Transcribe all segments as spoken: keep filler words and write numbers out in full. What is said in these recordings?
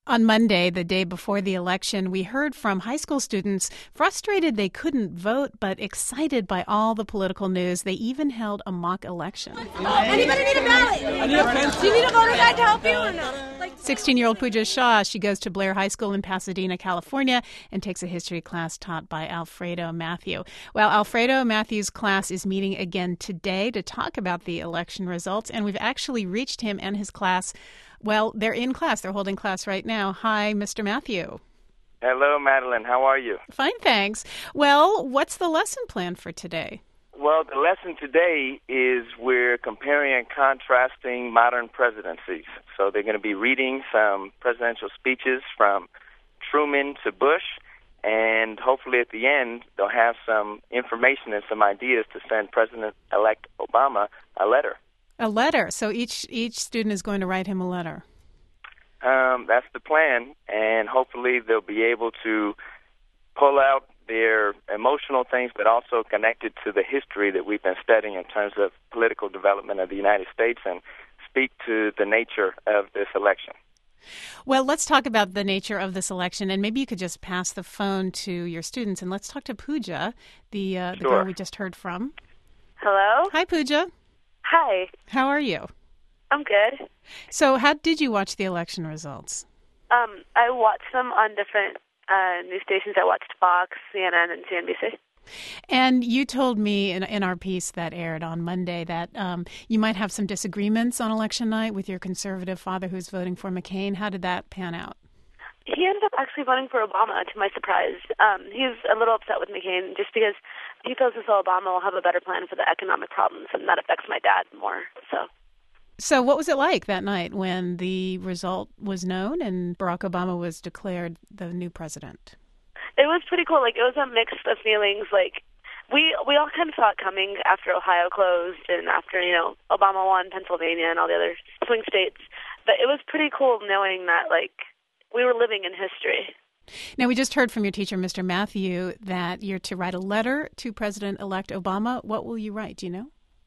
On Monday, the day before the election, we heard from high school students frustrated they couldn't vote, but excited by all the political news. They even held a mock election. Anybody need a ballot? I need a pencil. Do you need a voter guide to help you or no? sixteen-year-old Pooja Shah, she goes to Blair High School in Pasadena, California, and takes a history class taught by Alfredo Matthew. Well, Alfredo Matthew's class is meeting again today to talk about the election results, and we've actually reached him and his class. Well, they're in class. They're holding class right now. Hi, Mister Matthew. Hello, Madeline. How are you? Fine, thanks. Well, what's the lesson plan for today? Well, the lesson today is we're comparing and contrasting modern presidencies. So they're going to be reading some presidential speeches from Truman to Bush, and hopefully at the end they'll have some information and some ideas to send President-elect Obama a letter. A letter. So each each student is going to write him a letter. Um, that's the plan, and hopefully they'll be able to pull out their emotional things, but also connected to the history that we've been studying in terms of political development of the United States and speak to the nature of this election. Well, let's talk about the nature of this election, and maybe you could just pass the phone to your students, and let's talk to Pooja, the, uh, the Sure. girl we just heard from. Hello? Hi, Pooja. Hi. How are you? I'm good. So how did you watch the election results? Um, I watched them on different uh, news stations. I watched Fox, C N N, and C N B C. And you told me in, in our piece that aired on Monday that um, you might have some disagreements on election night with your conservative father who's voting for McCain. How did that pan out? He ended up actually voting for Obama, to my surprise. Um, he's a little upset with McCain just because he feels as though Obama will have a better plan for the economic problems, and that affects my dad more. So, so what was it like that night when the result was known and Barack Obama was declared the new president? It was pretty cool. Like, it was a mix of feelings. Like, we we all kind of saw it coming after Ohio closed and after, you know, Obama won Pennsylvania and all the other swing states. But it was pretty cool knowing that, like, we were living in history. Now, we just heard from your teacher, Mister Matthew, that you're to write a letter to President-elect Obama. What will you write? Do you know?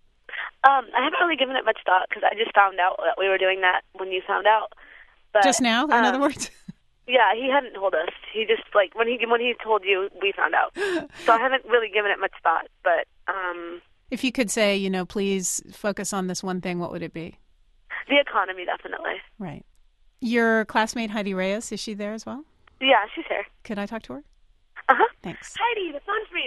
Um, I haven't really given it much thought because I just found out that we were doing that when you found out. But, just now, in um, other words? Yeah, he hadn't told us. He just, like, when he when he told you, we found out. So I haven't really given it much thought. But um, if you could say, you know, please focus on this one thing, what would it be? The economy, definitely. Right. Your classmate, Heidi Reyes, is she there as well? Yeah, she's here. Could I talk to her? Uh-huh. Thanks. Heidi, the phone's for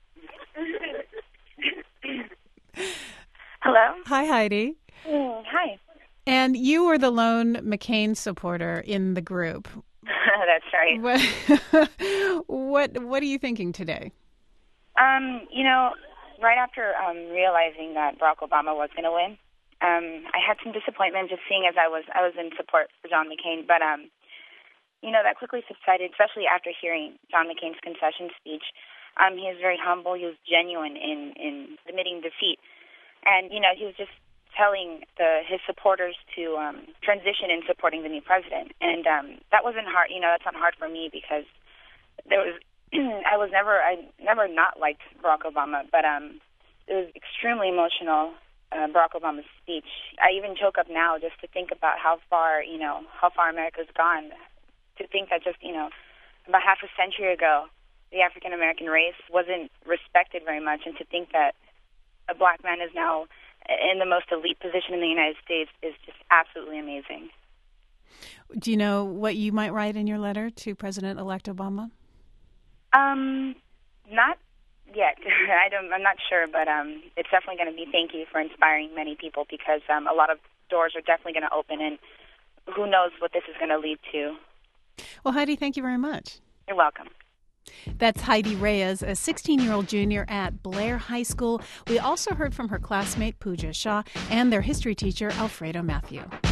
you. Hello? Hi, Heidi. Mm, hi. And you were the lone McCain supporter in the group. That's right. What, what What are you thinking today? Um, you know, right after um, realizing that Barack Obama was going to win, um, I had some disappointment just seeing as I was I was in support for John McCain. But, um, you know, that quickly subsided, especially after hearing John McCain's concession speech. Um, he was very humble. He was genuine in, in admitting defeat. And, you know, he was just telling the, his supporters to um, transition in supporting the new president. And um, that wasn't hard. You know, that's not hard for me because there was I was never I never not liked Barack Obama, but um, it was extremely emotional. Uh, Barack Obama's speech. I even choke up now just to think about how far you know how far America's gone. To think that just you know about half a century ago, the African American race wasn't respected very much, and to think that a black man is now in the most elite position in the United States is just absolutely amazing. Do you know what you might write in your letter to President-elect Obama? Um, not yet. I don't. I'm not sure, but um, it's definitely going to be thank you for inspiring many people because um, a lot of doors are definitely going to open, and who knows what this is going to lead to. Well, Heidi, thank you very much. You're welcome. That's Heidi Reyes, a sixteen-year-old junior at Blair High School. We also heard from her classmate, Pooja Shah, and their history teacher, Alfredo Matthew.